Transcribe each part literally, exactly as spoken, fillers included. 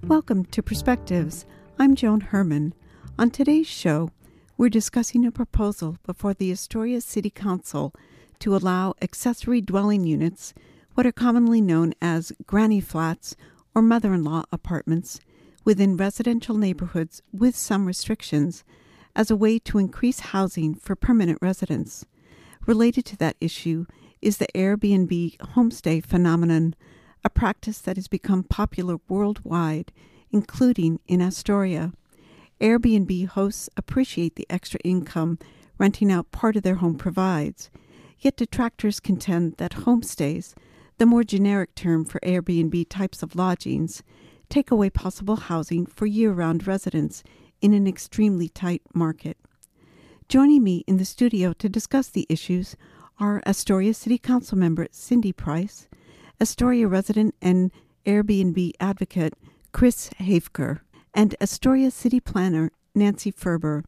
Welcome to Perspectives. I'm Joan Herman. On today's show, we're discussing a proposal before the Astoria City Council to allow accessory dwelling units, what are commonly known as granny flats or mother-in-law apartments, within residential neighborhoods with some restrictions, as a way to increase housing for permanent residents. Related to that issue is the Airbnb homestay phenomenon, a practice that has become popular worldwide, including in Astoria. Airbnb hosts appreciate the extra income renting out part of their home provides, yet detractors contend that homestays, the more generic term for Airbnb types of lodgings, take away possible housing for year-round residents in an extremely tight market. Joining me in the studio to discuss the issues are Astoria City Council member Cindy Price, Astoria resident and Airbnb advocate Chris Hafker, and Astoria City Planner Nancy Ferber.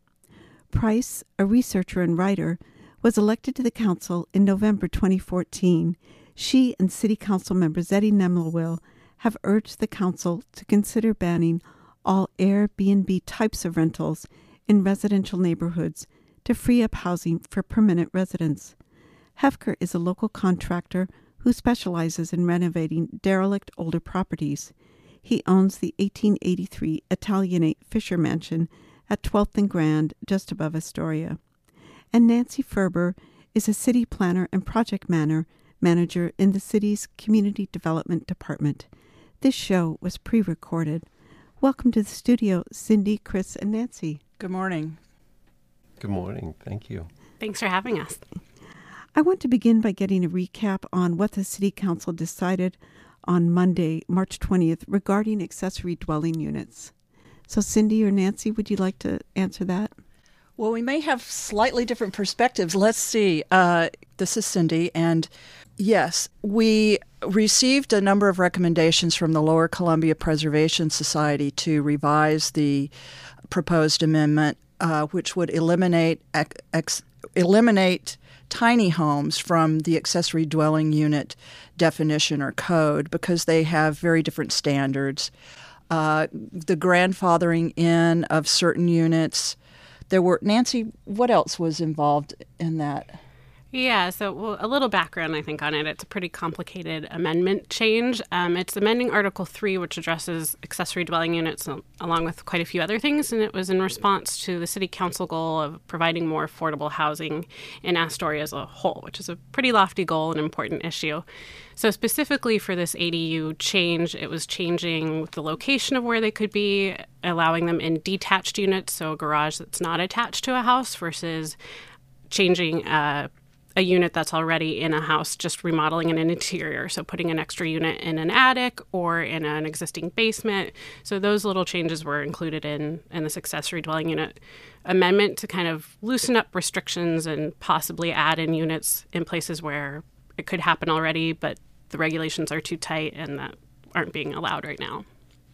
Price, a researcher and writer, was elected to the council in November twenty fourteen. She and City Council member Zeddy Nemlewil have urged the council to consider banning all Airbnb types of rentals in residential neighborhoods to free up housing for permanent residents. Hafker is a local contractor who specializes in renovating derelict older properties. He owns the eighteen eighty-three Italianate Fisher Mansion at twelfth and Grand, just above Astoria. And Nancy Ferber is a city planner and project manager manager in the city's Community Development Department. This show was pre-recorded. Welcome to the studio, Cindy, Chris, and Nancy. Good morning. Good morning. Thank you. Thanks for having us. I want to begin by getting a recap on what the City Council decided on Monday, March twentieth, regarding accessory dwelling units. So, Cindy or Nancy, would you like to answer that? Well, we may have slightly different perspectives. Let's see. Uh, this is Cindy, and yes, we received a number of recommendations from the Lower Columbia Preservation Society to revise the proposed amendment, uh, which would eliminate ex- ex- eliminate tiny homes from the accessory dwelling unit definition or code because they have very different standards. Uh, the grandfathering in of certain units. There were, Nancy, what else was involved in that? Yeah, so well, a little background, I think, on it. It's a pretty complicated amendment change. Um, it's amending Article three, which addresses accessory dwelling units um, along with quite a few other things, and it was in response to the City Council goal of providing more affordable housing in Astoria as a whole, which is a pretty lofty goal and important issue. So specifically for this A D U change, it was changing the location of where they could be, allowing them in detached units, so a garage that's not attached to a house, versus changing uh a unit that's already in a house, just remodeling an interior, so putting an extra unit in an attic or in an existing basement. So those little changes were included in, in this accessory dwelling unit amendment to kind of loosen up restrictions and possibly add in units in places where it could happen already, but the regulations are too tight and that aren't being allowed right now.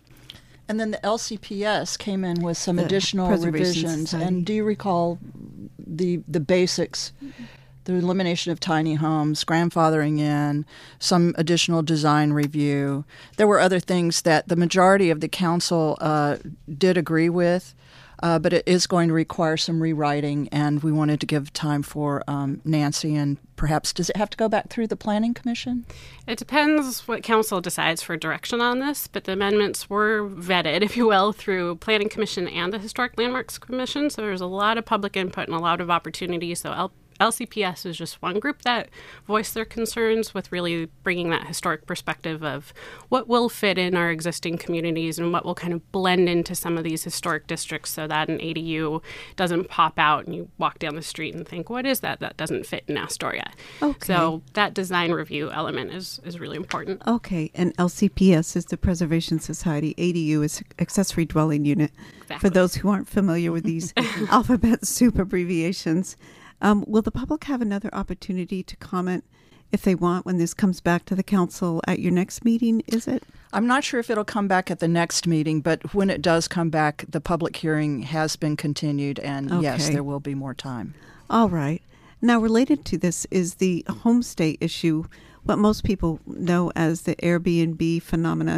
And then the L C P S came in with some The additional revisions. Society. And do you recall the the basics? The elimination of tiny homes, grandfathering in, some additional design review. There were other things that the majority of the council uh, did agree with, uh, but it is going to require some rewriting, and we wanted to give time for um, Nancy and perhaps, does it have to go back through the Planning Commission? It depends what council decides for direction on this, but the amendments were vetted, if you will, through Planning Commission and the Historic Landmarks Commission, so there's a lot of public input and a lot of opportunity, so I'll L C P S is just one group that voiced their concerns with really bringing that historic perspective of what will fit in our existing communities and what will kind of blend into some of these historic districts so that an A D U doesn't pop out and you walk down the street and think, what is that? That doesn't fit in Astoria. Okay. So that design review element is, is really important. Okay, and L C P S is the Preservation Society. A D U is accessory dwelling unit. Exactly. For those who aren't familiar with these alphabet soup abbreviations. Um, will the public have another opportunity to comment if they want when this comes back to the council at your next meeting, is it? I'm not sure if it'll come back at the next meeting, but when it does come back, the public hearing has been continued, and Okay. yes, there will be more time. All right. Now, related to this is the homestay issue, what most people know as the Airbnb phenomenon,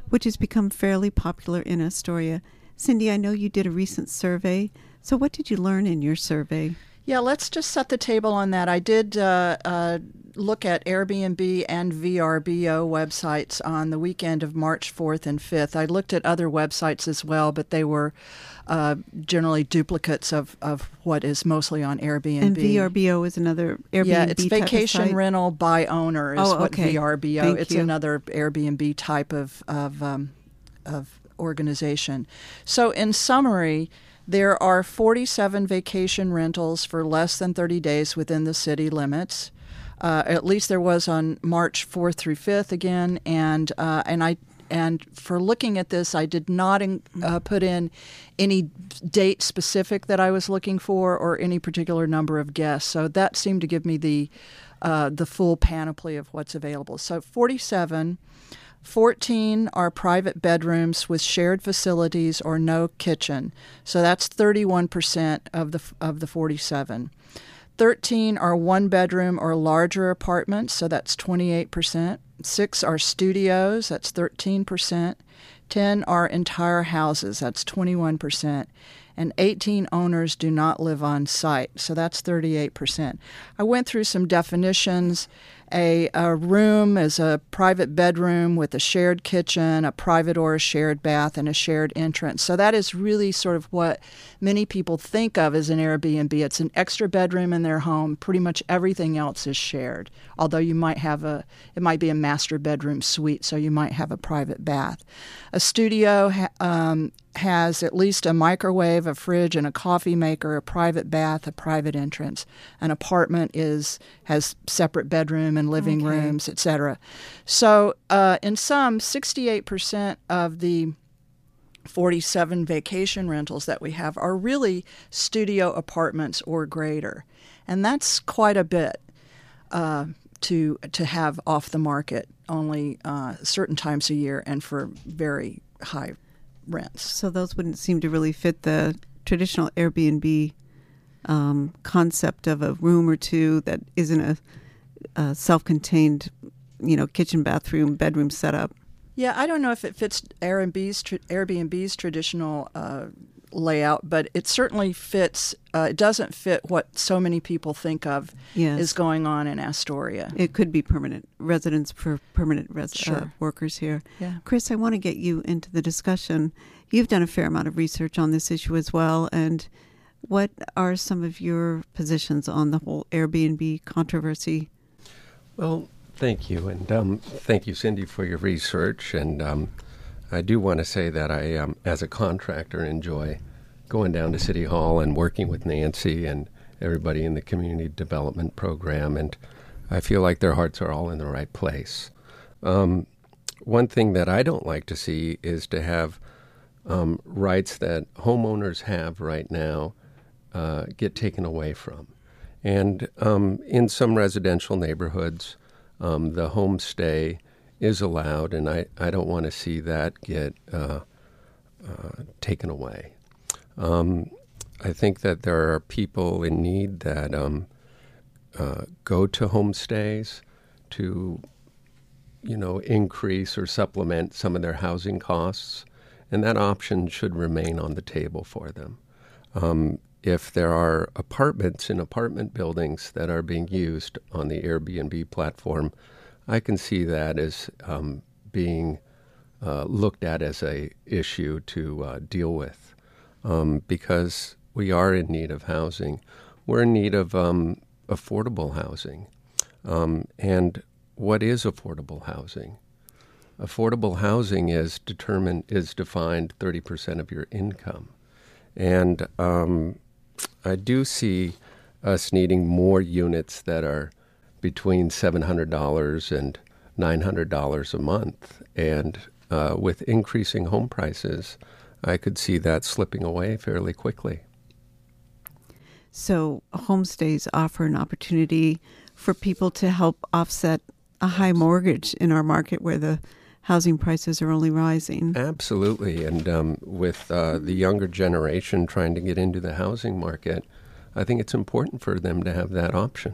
which has become fairly popular in Astoria. Cindy, I know you did a recent survey. So what did you learn in your survey? Yeah, let's just set the table on that. I did uh, uh, look at Airbnb and V R B O websites on the weekend of March fourth and fifth. I looked at other websites as well, but they were uh, generally duplicates of, of what is mostly on Airbnb. And V R B O is another Airbnb Yeah, it's type of vacation site? rental by owner is Oh, what okay. V R B O. Thank It's you. another Airbnb type of of, um, of organization. So in summary, there are forty-seven vacation rentals for less than thirty days within the city limits. Uh, at least there was on March fourth through fifth again, and uh, and I and for looking at this, I did not in, uh, put in any date specific that I was looking for or any particular number of guests. So that seemed to give me the uh, the full panoply of what's available. So forty-seven. fourteen are private bedrooms with shared facilities or no kitchen. So that's thirty-one percent of the of the forty-seven. thirteen are one bedroom or larger apartments, so that's twenty-eight percent. six are studios, that's thirteen percent. ten are entire houses, that's twenty-one percent. And eighteen owners do not live on site, so that's thirty-eight percent. I went through some definitions. A, a room is a private bedroom with a shared kitchen, a private or a shared bath, and a shared entrance. So that is really sort of what many people think of as an Airbnb. It's an extra bedroom in their home. Pretty much everything else is shared, although you might have a, it might be a master bedroom suite, so you might have a private bath. A studio ha- um, has at least a microwave, a fridge, and a coffee maker, a private bath, a private entrance. An apartment is has separate bedroom and living Okay. rooms, et cetera. So uh, in sum, sixty-eight percent of the forty-seven vacation rentals that we have are really studio apartments or greater. And that's quite a bit uh, to to have off the market only uh, certain times a year and for very high rents. So those wouldn't seem to really fit the traditional Airbnb um, concept of a room or two that isn't a, a self-contained, you know, kitchen, bathroom, bedroom setup. Yeah, I don't know if it fits Airbnb's, tra- Airbnb's traditional uh, layout, but it certainly fits. Uh, it doesn't fit what so many people think of Yes. is going on in Astoria. It could be permanent residence for permanent res- uh, Sure. workers here. Yeah. Chris, I want to get you into the discussion. You've done a fair amount of research on this issue as well. And what are some of your positions on the whole Airbnb controversy? Well, thank you. And um, thank you, Cindy, for your research. And um, I do want to say that I, um, as a contractor, enjoy going down to City Hall and working with Nancy and everybody in the community development program. And I feel like their hearts are all in the right place. Um, one thing that I don't like to see is to have um, rights that homeowners have right now uh, get taken away from. And um, in some residential neighborhoods, um, the homestay is allowed, and I, I don't want to see that get uh, uh, taken away. Um, I think that there are people in need that um, uh, go to homestays to, you know, increase or supplement some of their housing costs, and that option should remain on the table for them. Um, if there are apartments in apartment buildings that are being used on the Airbnb platform, I can see that as um, being uh, looked at as a issue to uh, deal with, um, because we are in need of housing. We're in need of um, affordable housing. Um, and what is affordable housing? Affordable housing is determined is defined thirty percent of your income. And um, I do see us needing more units that are between seven hundred dollars and nine hundred dollars a month. And uh, with increasing home prices, I could see that slipping away fairly quickly. So homestays offer an opportunity for people to help offset a high mortgage in our market where the housing prices are only rising. Absolutely. And um, with uh, the younger generation trying to get into the housing market, I think it's important for them to have that option.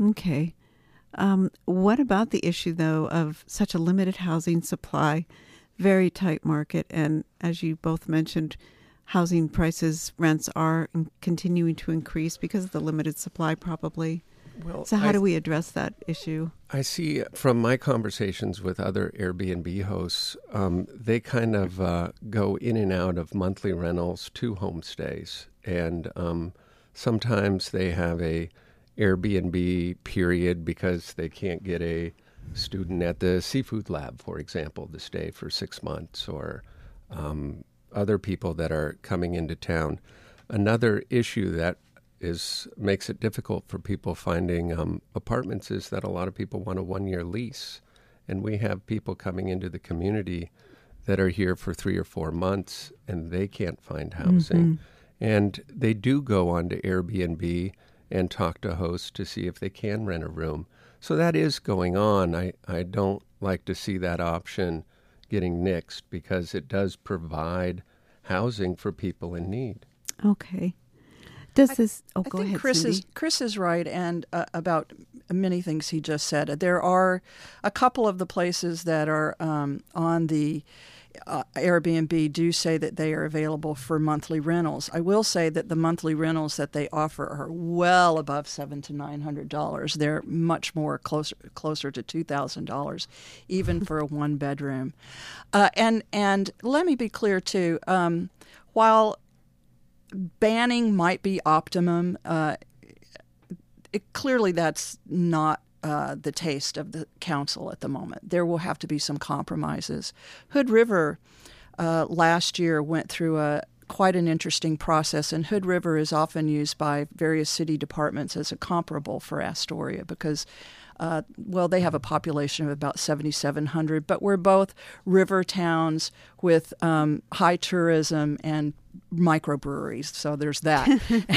Okay. Um, what about the issue, though, of such a limited housing supply very tight market. And as you both mentioned, housing prices, rents are in- continuing to increase because of the limited supply, probably. Well, so how I, do we address that issue? I see from my conversations with other Airbnb hosts, um, they kind of uh, go in and out of monthly rentals to homestays. And um, sometimes they have a Airbnb period because they can't get a student at the seafood lab, for example, to stay for six months, or um, other people that are coming into town. Another issue that is makes it difficult for people finding um, apartments is that a lot of people want a one-year lease. And we have people coming into the community that are here for three or four months, and they can't find housing. Mm-hmm. And they do go on to Airbnb and talk to hosts to see if they can rent a room. So that is going on. I, I don't like to see that option getting nixed because it does provide housing for people in need. Okay. Does this? Oh, I go think ahead, Chris Cindy. is Chris is right, and uh, about many things he just said. There are a couple of the places that are um, on the uh, Airbnb do say that they are available for monthly rentals. I will say that the monthly rentals that they offer are well above seven to nine hundred dollars. They're much more closer closer to two thousand dollars, even for a one bedroom. Uh, and and let me be clear too. Um, while banning might be optimum, uh, it, clearly that's not uh, the taste of the council at the moment. There will have to be some compromises. Hood River uh, last year went through a quite an interesting process, and Hood River is often used by various city departments as a comparable for Astoria because Uh, well, they have a population of about seventy-seven hundred, but we're both river towns with um, high tourism and microbreweries, so there's that.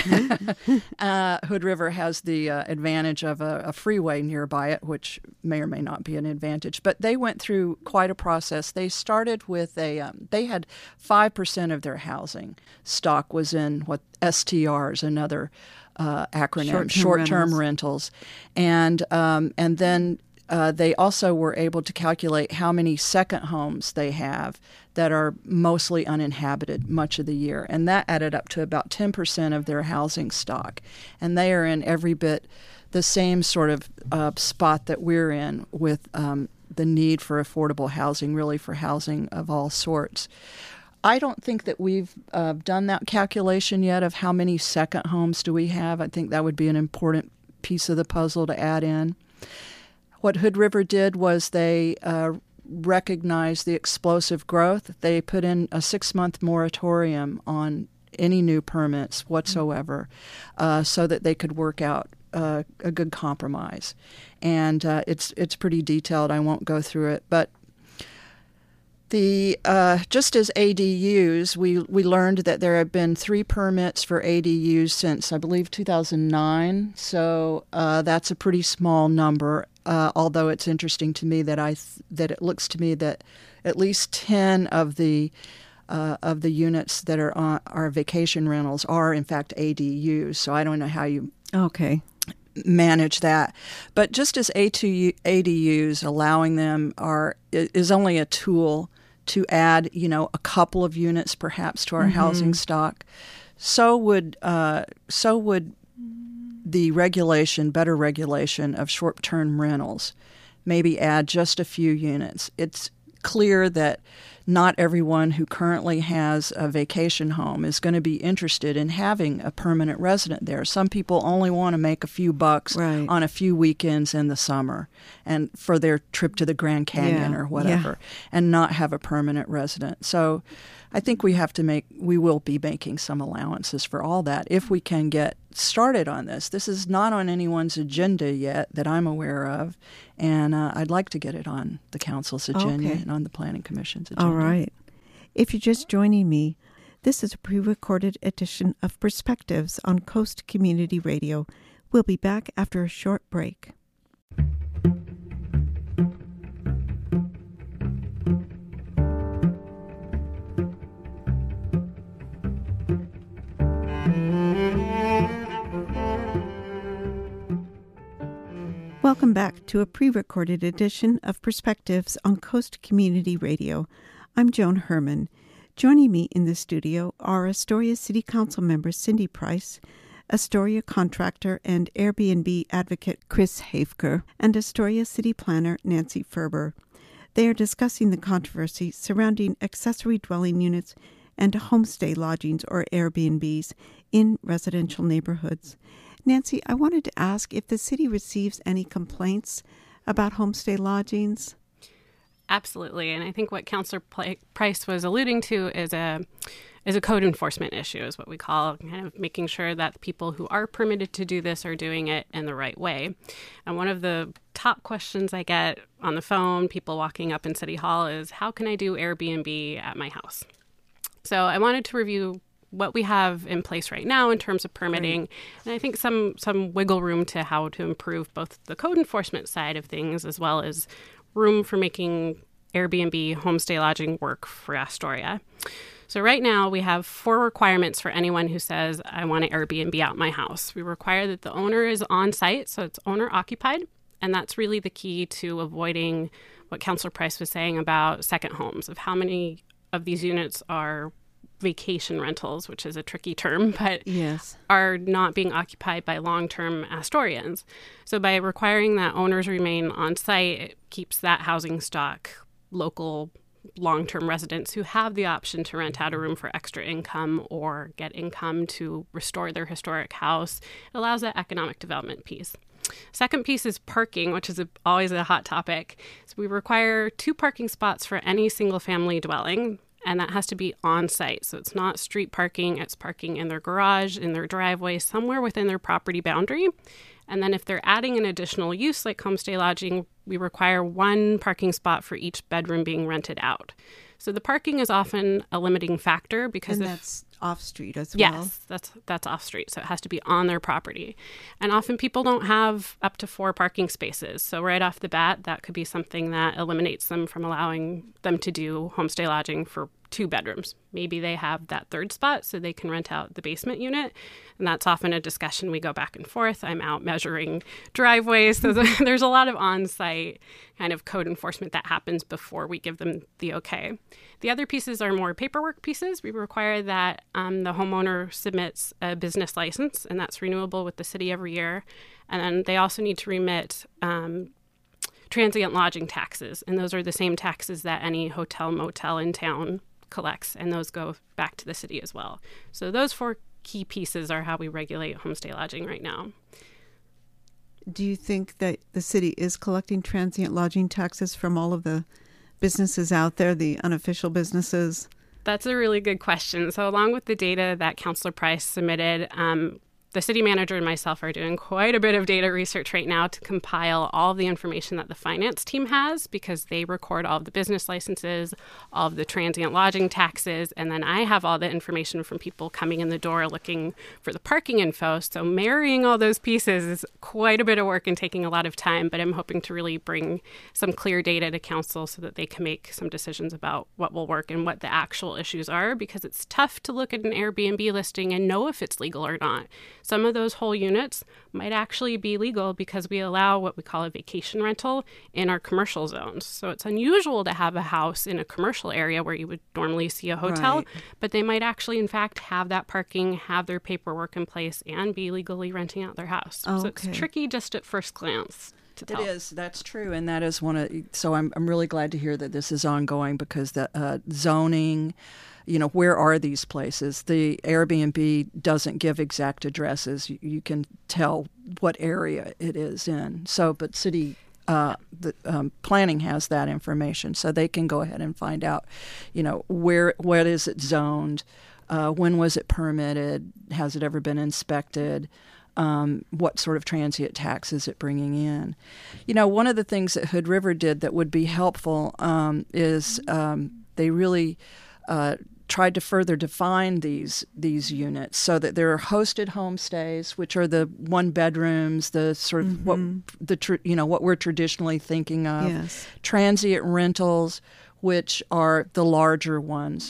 uh, Hood River has the uh, advantage of a, a freeway nearby it, which may or may not be an advantage. But they went through quite a process. They started with a, um, they had five percent of their housing stock was in what S T Rs, another Uh, acronym, short-term, short-term rentals. rentals, and um, and then uh, they also were able to calculate how many second homes they have that are mostly uninhabited much of the year, and that added up to about ten percent of their housing stock, and they are in every bit the same sort of uh, spot that we're in with um, the need for affordable housing, really for housing of all sorts. I don't think that we've uh, done that calculation yet of how many second homes do we have. I think that would be an important piece of the puzzle to add in. What Hood River did was they uh, recognized the explosive growth. They put in a six-month moratorium on any new permits whatsoever uh, so that they could work out uh, a good compromise. And uh, it's it's pretty detailed. I won't go through it, but The uh, just as A D Us, we, we learned that there have been three permits for A D Us since, I believe, two thousand nine. So uh, that's a pretty small number, uh, although it's interesting to me that I th- that it looks to me that at least ten of the uh, of the units that are on, are vacation rentals are, in fact, A D Us. So I don't know how you... Okay. manage that. But just as A D Us, allowing them are is only a tool to add, you know, a couple of units perhaps to our mm-hmm. housing stock, so would uh, so would the regulation, better regulation of short-term rentals, maybe add just a few units. It's clear that not everyone who currently has a vacation home is going to be interested in having a permanent resident there. Some people only want to make a few bucks right. on a few weekends in the summer and for their trip to the Grand Canyon yeah. or whatever, yeah. and not have a permanent resident. So I think we have to make, we will be making some allowances for all that if we can get started on this. This is not on anyone's agenda yet that I'm aware of, and uh, I'd like to get it on the council's agenda okay. and on the Planning Commission's agenda. All right. If you're just joining me, this is a pre-recorded edition of Perspectives on Coast Community Radio. We'll be back after a short break. Welcome back to a pre-recorded edition of Perspectives on Coast Community Radio. I'm Joan Herman. Joining me in the studio are Astoria City Council member Cindy Price, Astoria contractor and Airbnb advocate Chris Hafker, and Astoria City Planner Nancy Ferber. They are discussing the controversy surrounding accessory dwelling units and homestay lodgings or Airbnbs in residential neighborhoods. Nancy, I wanted to ask if the city receives any complaints about homestay lodgings. Absolutely, and I think what Councilor Price was alluding to is a is a code enforcement issue, is what we call kind of making sure that the people who are permitted to do this are doing it in the right way. And one of the top questions I get on the phone, people walking up in City Hall, is how can I do Airbnb at my house? So I wanted to review what we have in place right now in terms of permitting, right. and I think some some wiggle room to how to improve both the code enforcement side of things as well as room for making Airbnb homestay lodging work for Astoria. So right now we have four requirements for anyone who says, I want to Airbnb out my house. We require that the owner is on site, so it's owner occupied. And that's really the key to avoiding what Councilor Price was saying about second homes, of how many of these units are vacation rentals, which is a tricky term, but yes. are not being occupied by long-term Astorians. So by requiring that owners remain on site, it keeps that housing stock local long-term residents who have the option to rent out a room for extra income or get income to restore their historic house. It allows that economic development piece. Second piece is parking, which is a, always a hot topic. So we require two parking spots for any single-family dwelling, and that has to be on site. So it's not street parking, it's parking in their garage, in their driveway, somewhere within their property boundary. And then if they're adding an additional use like homestay lodging, we require one parking spot for each bedroom being rented out. So the parking is often a limiting factor because and if, that's off-street as well? Yes, that's that's off-street, so it has to be on their property. And often people don't have up to four parking spaces. So right off the bat, that could be something that eliminates them from allowing them to do homestay lodging for two bedrooms. Maybe they have that third spot so they can rent out the basement unit. And that's often a discussion we go back and forth. I'm out measuring driveways. So there's a lot of on-site kind of code enforcement that happens before we give them the okay. The other pieces are more paperwork pieces. We require that um, the homeowner submits a business license, and that's renewable with the city every year. And then they also need to remit um, transient lodging taxes. And those are the same taxes that any hotel, motel in town collects, and those go back to the city as well. So those four key pieces are how we regulate homestay lodging right now. Do you think that the city is collecting transient lodging taxes from all of the businesses out there, the unofficial businesses? That's a really good question. So along with the data that Councilor Price submitted, um, the city manager and myself are doing quite a bit of data research right now to compile all of the information that the finance team has, because they record all of the business licenses, all of the transient lodging taxes, and then I have all the information from people coming in the door looking for the parking info. So marrying all those pieces is quite a bit of work and taking a lot of time, but I'm hoping to really bring some clear data to council so that they can make some decisions about what will work and what the actual issues are, because it's tough to look at an Airbnb listing and know if it's legal or not. Some of those whole units might actually be legal because we allow what we call a vacation rental in our commercial zones. So it's unusual to have a house in a commercial area where you would normally see a hotel, right. but they might actually, in fact, have that parking, have their paperwork in place, and be legally renting out their house. Oh, so okay. It's tricky just at first glance. It is. That's true. And that is one of, so I'm, I'm really glad to hear that this is ongoing, because the uh, zoning, you know, where are these places? The Airbnb doesn't give exact addresses. You, you can tell what area it is in. So, but city uh, the um, planning has that information, so they can go ahead and find out, you know, where, what is it zoned, uh, when was it permitted, has it ever been inspected? Um, what sort of transient tax is it bringing in? You know, one of the things that Hood River did that would be helpful um, is um, they really uh, tried to further define these these units so that there are hosted homestays, which are the one bedrooms, the sort of Mm-hmm. what the tr- you know what we're traditionally thinking of. Yes. Transient rentals, which are the larger ones.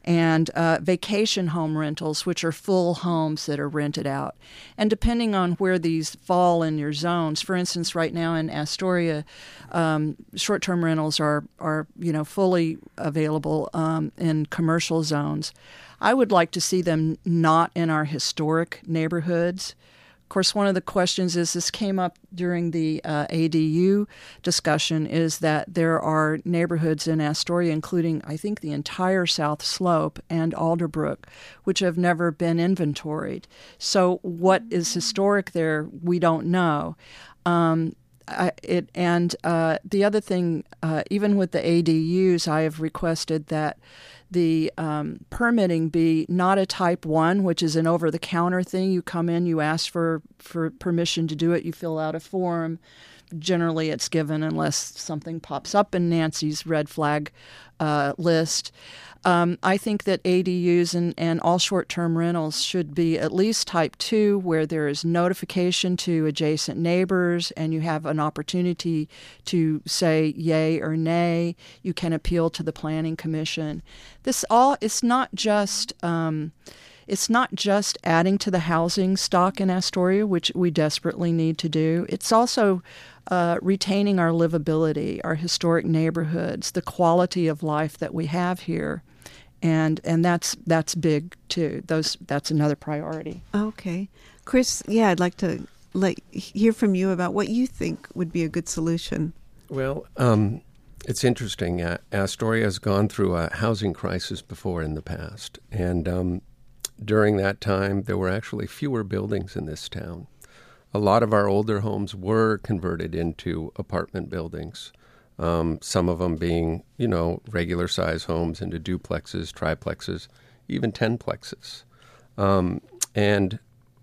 and uh, vacation home rentals, which are full homes that are rented out. And depending on where these fall in your zones, for instance, right now in Astoria, um, short-term rentals are, are you know, fully available um, in commercial zones. I would like to see them not in our historic neighborhoods. Of course, one of the questions is, this came up during the uh, A D U discussion, is that there are neighborhoods in Astoria, including, I think, the entire South Slope and Alderbrook, which have never been inventoried. So what is historic there, we don't know. Um, I, it and uh, the other thing, uh, even with the A D Us, I have requested that the um, permitting be not a type one, which is an over-the-counter thing. You come in, you ask for, for permission to do it, you fill out a form. Generally, it's given unless something pops up in Nancy's red flag uh, list. Um, I think that A D Us and, and all short-term rentals should be at least type two, where there is notification to adjacent neighbors and you have an opportunity to say yay or nay. You can appeal to the Planning Commission. This all, it's not just... Um, It's not just adding to the housing stock in Astoria, which we desperately need to do. It's also uh, retaining our livability, our historic neighborhoods, the quality of life that we have here, and and that's that's big too. Those that's another priority. Okay, Chris. Yeah, I'd like to like hear from you about what you think would be a good solution. Well, um, it's interesting. Uh, Astoria has gone through a housing crisis before in the past, and um, during that time, there were actually fewer buildings in this town. A lot of our older homes were converted into apartment buildings, um, some of them being, you know, regular-size homes into duplexes, triplexes, even tenplexes. Um, and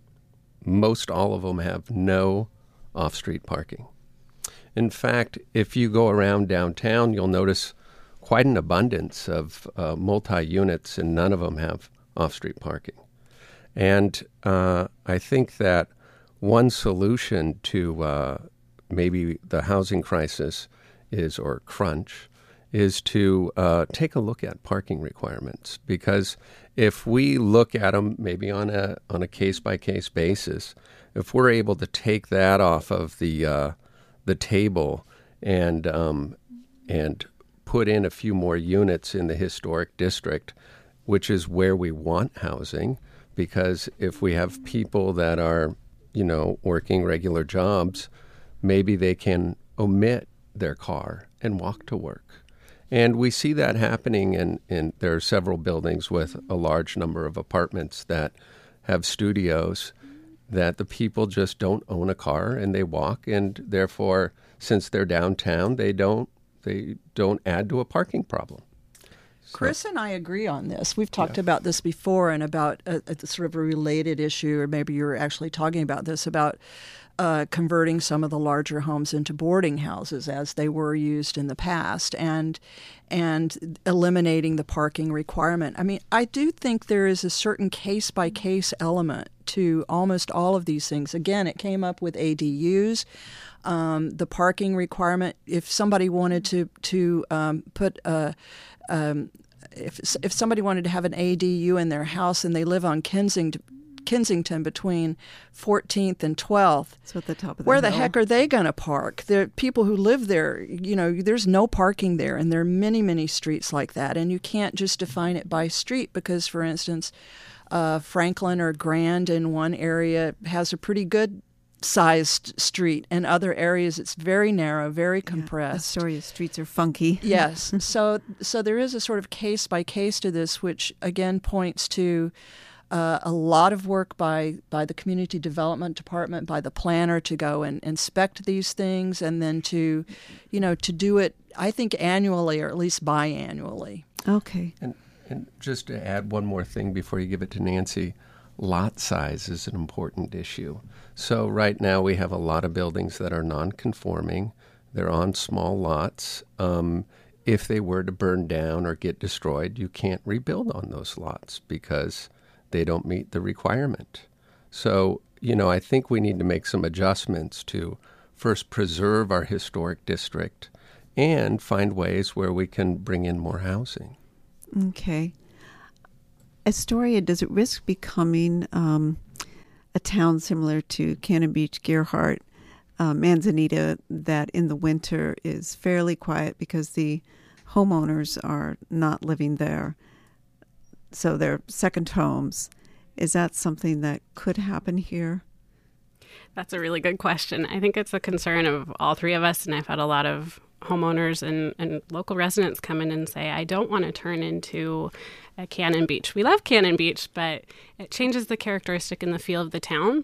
most all of them have no off-street parking. In fact, if you go around downtown, you'll notice quite an abundance of uh, multi-units, and none of them have off-street parking. And uh, I think that one solution to uh, maybe the housing crisis is, or crunch, is to uh, take a look at parking requirements. Because if we look at them maybe on a on a case-by-case basis, if we're able to take that off of the uh, the table and um, and put in a few more units in the historic district, which is where we want housing, because if we have people that are, you know, working regular jobs, maybe they can omit their car and walk to work. And we see that happening in, in there are several buildings with a large number of apartments that have studios that the people just don't own a car and they walk, and therefore, since they're downtown, they don't they don't add to a parking problem. Chris and I agree on this. We've talked yeah. about this before, and about a, a sort of a related issue, or maybe you were actually talking about this, about uh, converting some of the larger homes into boarding houses as they were used in the past, and and eliminating the parking requirement. I mean, I do think there is a certain case-by-case element to almost all of these things. Again, it came up with A D Us. Um, the parking requirement, if somebody wanted to, to um, put a Um, if if somebody wanted to have an A D U in their house and they live on Kensington, Kensington between fourteenth and twelfth, so at the top of the where hill. the heck are they going to park? The people who live there, you know, there's no parking there, and there are many, many streets like that, and you can't just define it by street because, for instance, uh, Franklin or Grand in one area has a pretty good sized street. In other areas, it's very narrow, very compressed. Yeah, Astoria streets are funky. Yes. So so there is a sort of case by case to this, which again points to uh, a lot of work by, by the community development department, by the planner to go and inspect these things, and then to, you know, to do it, I think, annually or at least biannually. Okay. And, and just to add one more thing before you give it to Nancy, lot size is an important issue. So right now we have a lot of buildings that are non-conforming. They're on small lots. Um, if they were to burn down or get destroyed, you can't rebuild on those lots because they don't meet the requirement. So, you know, I think we need to make some adjustments to first preserve our historic district and find ways where we can bring in more housing. Okay. Astoria, does it risk becoming um, a town similar to Cannon Beach, Gerhardt, uh, Manzanita, that in the winter is fairly quiet because the homeowners are not living there, so they're second homes? Is that something that could happen here? That's a really good question. I think it's a concern of all three of us, and I've had a lot of homeowners and, and local residents come in and say, I don't want to turn into a Cannon Beach. We love Cannon Beach, but it changes the characteristic and the feel of the town.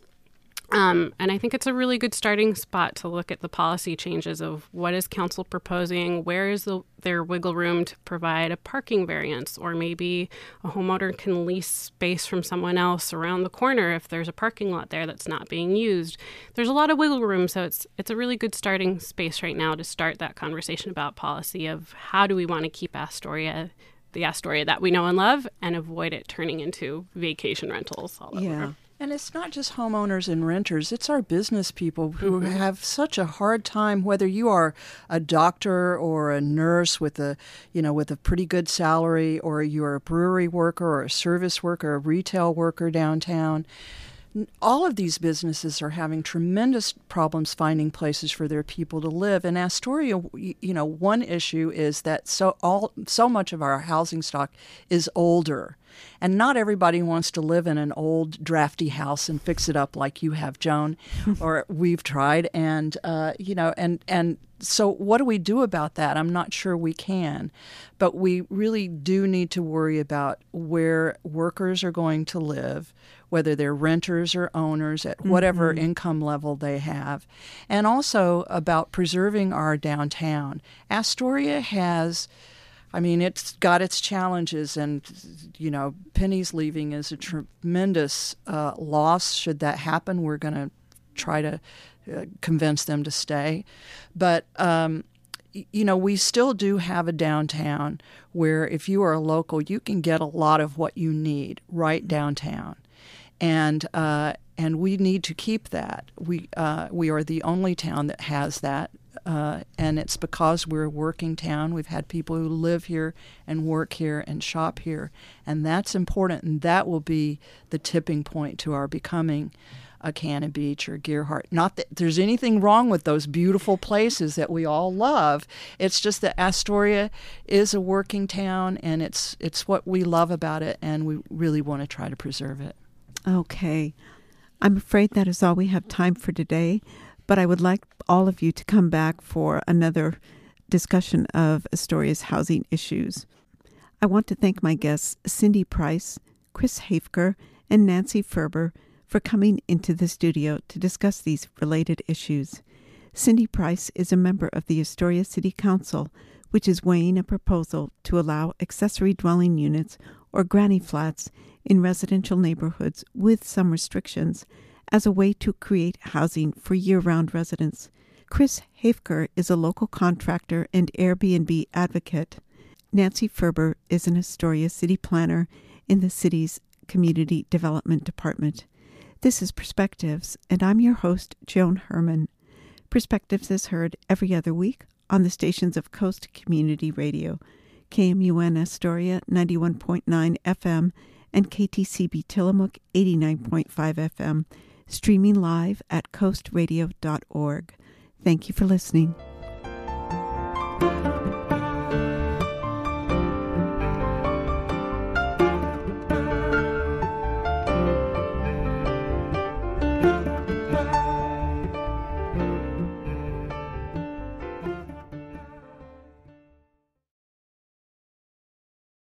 Um, and I think it's a really good starting spot to look at the policy changes of what is council proposing, where is the, there wiggle room to provide a parking variance, or maybe a homeowner can lease space from someone else around the corner if there's a parking lot there that's not being used. There's a lot of wiggle room, so it's it's a really good starting space right now to start that conversation about policy of how do we want to keep Astoria the Astoria that we know and love and avoid it turning into vacation rentals all over. Yeah. And it's not just homeowners and renters, it's our business people who mm-hmm. have such a hard time, whether you are a doctor or a nurse with a, you know, with a pretty good salary, or you're a brewery worker or a service worker, a retail worker downtown. All of these businesses are having tremendous problems finding places for their people to live. In Astoria, you know, one issue is that so all so much of our housing stock is older. And not everybody wants to live in an old, drafty house and fix it up like you have, Joan, or we've tried. And, uh, you know, and, and so what do we do about that? I'm not sure we can. But we really do need to worry about where workers are going to live, whether they're renters or owners at whatever mm-hmm. income level they have, and also about preserving our downtown. Astoria has... I mean, it's got its challenges, and, you know, Penny's leaving is a tremendous uh, loss. Should that happen, we're going to try to uh, convince them to stay. But, um, you know, we still do have a downtown where if you are a local, you can get a lot of what you need right downtown. And uh, and we need to keep that. We, uh, we are the only town that has that. Uh, and it's because we're a working town. We've had people who live here and work here and shop here, and that's important, and that will be the tipping point to our becoming a Cannon Beach or Gerhardt. Not that there's anything wrong with those beautiful places that we all love. It's just that Astoria is a working town, and it's it's what we love about it, and we really want to try to preserve it. Okay. I'm afraid that is all we have time for today. But I would like all of you to come back for another discussion of Astoria's housing issues. I want to thank my guests, Cindy Price, Chris Hafker, and Nancy Ferber, for coming into the studio to discuss these related issues. Cindy Price is a member of the Astoria City Council, which is weighing a proposal to allow accessory dwelling units or granny flats in residential neighborhoods with some restrictions as a way to create housing for year-round residents. Chris Hafker is a local contractor and Airbnb advocate. Nancy Ferber is an Astoria city planner in the city's Community Development Department. This is Perspectives, and I'm your host, Joan Herman. Perspectives is heard every other week on the stations of Coast Community Radio, K M U N Astoria ninety-one point nine F M and K T C B Tillamook eighty-nine point five F M, streaming live at coast radio dot org. Thank you for listening.